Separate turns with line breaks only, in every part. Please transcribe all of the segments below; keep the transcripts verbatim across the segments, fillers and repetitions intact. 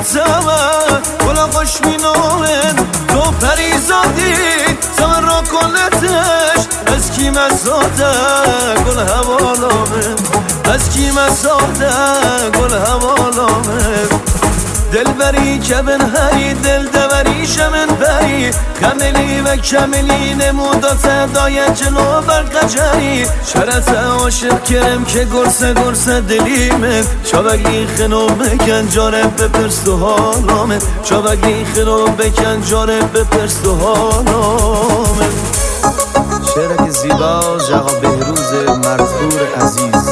تمه گل خوش مینامن تو پریزادی زمن را کلتش از کی مساده گل حوالامه از کی مساده گل حوالامه دل بری که بن هری دل دوری شمن بری کملی و کملی نمودا صدای جلو برقجری شرط عاشق کرم که گرسه گرسه دلیمه چاوگی خنو بکن جاره بپرس تو حالامه چاوگی خنو بکن جاره بپرس تو حالامه. شعرک زیبا جقا بهروز مرفور عزیز.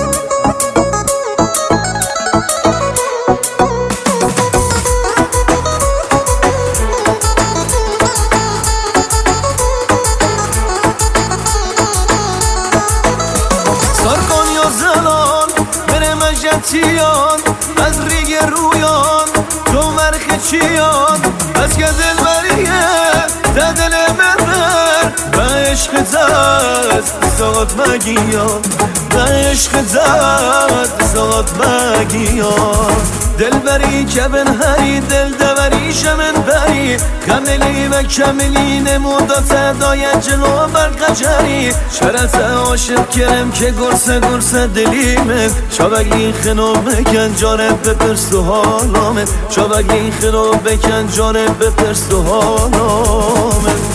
زلان بره مجتیان از ریگ رویان تو مرخ چیان بس که دل بریه ده دل مرمر به عشق زد زاد مگیان به عشق زد زاد مگیان دل بری که بن هری دل دوری شمن بری کملی و کملی نمودا صدای جلو برقجری شرط عاشق کرم که گرسه گرسه دلیمه چاوگی خنو بکن جاره بپرس تو حالامه چاوگی خنو بکن جاره بپرس تو حالامه.